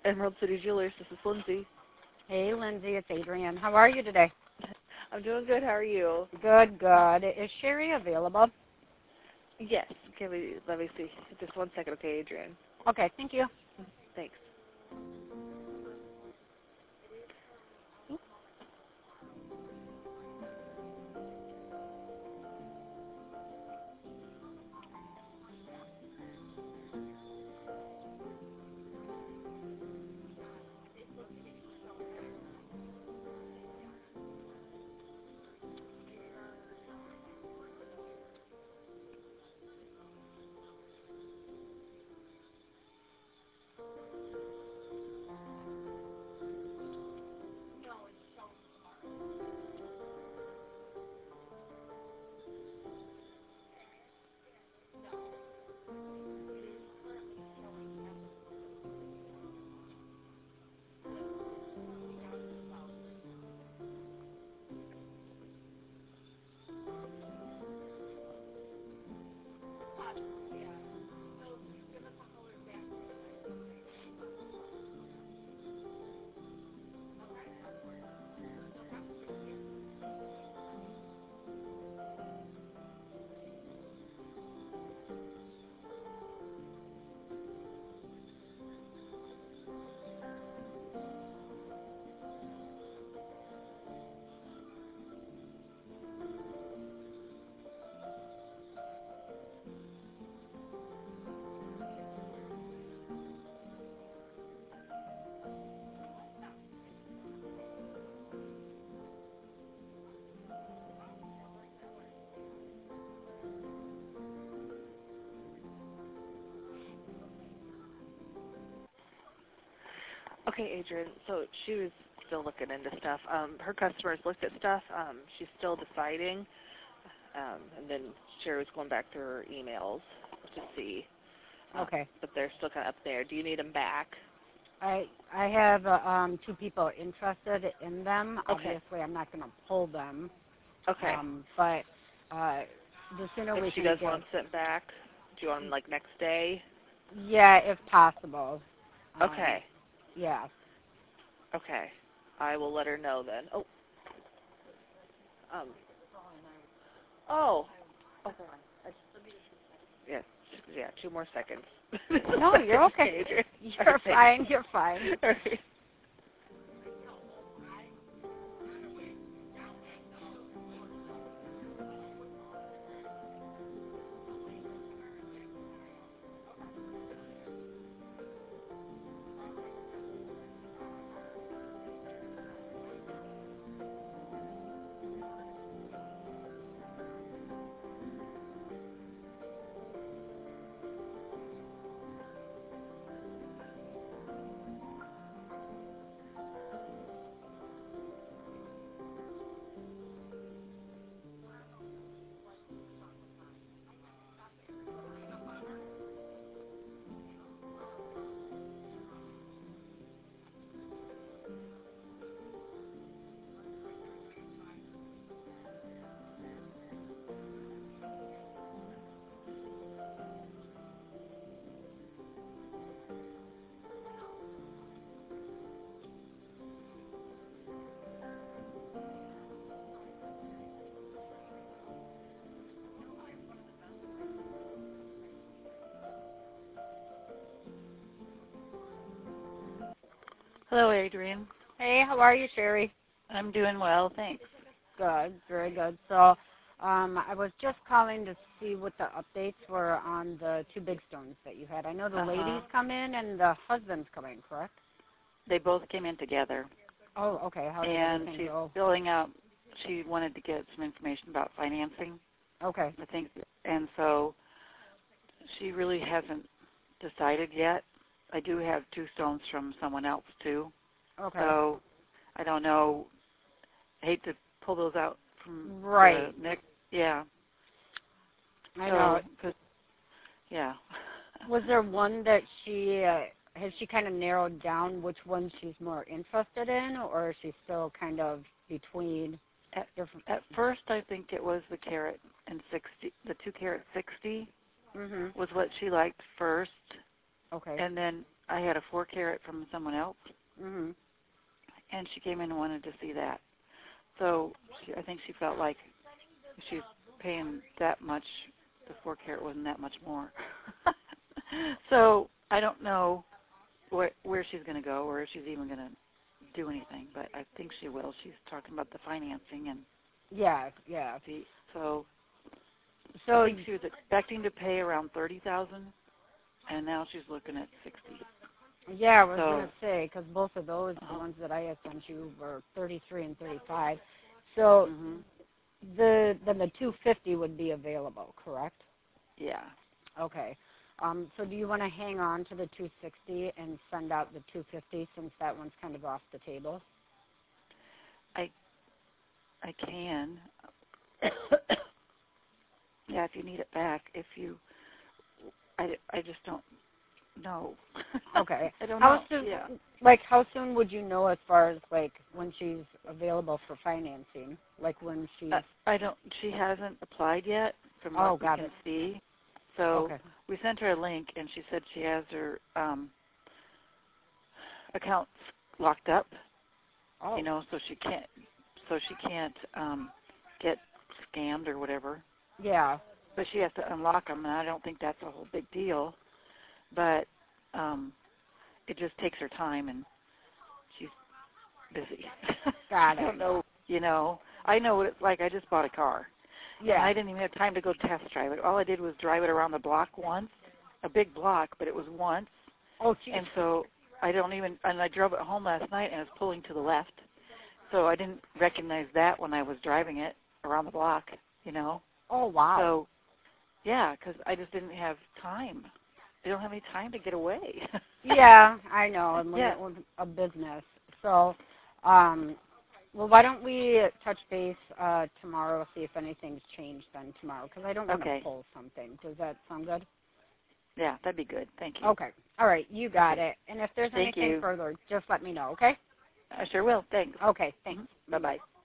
Emerald City Jewelers. This is Lindsay. Hey, Lindsay, it's Adrienne. How are you today? I'm doing good. How are you? Good, good. Is Sherry available? Yes. Let me see. Just 1 second, okay, Adrienne? Okay, thank you. Thanks. Okay, Adrienne, so she was still looking into stuff. Her customers looked at stuff. She's still deciding. And then Sherry was going back to her emails to see. Okay. But they're still kind of up there. Do you need them back? I have two people interested in them. Okay. Obviously, I'm not going to pull them. Okay. But the sooner we If she can does get... want them sent back, do you want them, like, next day? Yeah, if possible. Okay. Yeah. Okay. I will let her know then. Oh. Oh. Okay. Yes. Yeah, 2 more seconds. No, you're okay. You're fine. You're fine. All right. Hello, Adrienne. Hey, how are you, Sherry? I'm doing well, thanks. Good. Very good. So I was just calling to see what the updates were on the 2 big stones that you had. I know the ladies come in and the husbands come in, correct? They both came in together. Oh, okay. How did and everything she's go? filling out, she wanted to get some information about financing, Okay. I think, and so she really hasn't decided yet. I do have 2 stones from someone else, too. Okay. So I don't know. I hate to pull those out from Right. the next. Yeah. I know. Yeah. Was there one that she has she kind of narrowed down which one she's more interested in, or is she still kind of between? At first, I think it was the carat and 60, the 2 carat 60 was what she liked first. Okay. And then I had a 4-carat from someone else, Mhm. and she came in and wanted to see that. So I think she felt like if she's paying that much, the 4-carat wasn't that much more. So I don't know where she's going to go or if she's even going to do anything, but I think she will. She's talking about the financing and Yeah. so So I think she was expecting to pay around $30,000, and now she's looking at $60,000. yeah, I was gonna say because both of those, the Uh-huh. ones that I had sent you, were 33 and 35. So then the 250 would be available, correct? Yeah. Okay. So do you want to hang on to the 260 and send out the 250 since that one's kind of off the table? I can. Yeah, if you need it back. I just don't know. Okay. I don't How know. soon? Yeah. Like how soon would you know as far as like when she's available for financing? Like when she's. I don't. She hasn't applied yet, from Oh, what we got can it. see. So Okay. we sent her a link, and she said she has her accounts locked up. Oh. You know, so she can't get scammed or whatever. Yeah. But she has to unlock them, and I don't think that's a whole big deal. But it just takes her time, and she's busy. Got it. I don't know, you know. I know what it's like. I just bought a car. Yeah. And I didn't even have time to go test drive it. All I did was drive it around the block once, a big block, but it was once. Oh, geez. And so I drove it home last night, and it was pulling to the left. So I didn't recognize that when I was driving it around the block, you know. Oh, wow. So, yeah, because I just didn't have time. I don't have any time to get away. Yeah, I know. And Yeah. with a business. So, well, why don't we touch base tomorrow, see if anything's changed then tomorrow, because I don't want to pull something. Does that sound good? Yeah, that'd be good. Thank you. Okay. All right, you got it. And if there's Thank anything you. further, just let me know, okay? I sure will. Thanks. Okay, thanks. Bye-bye.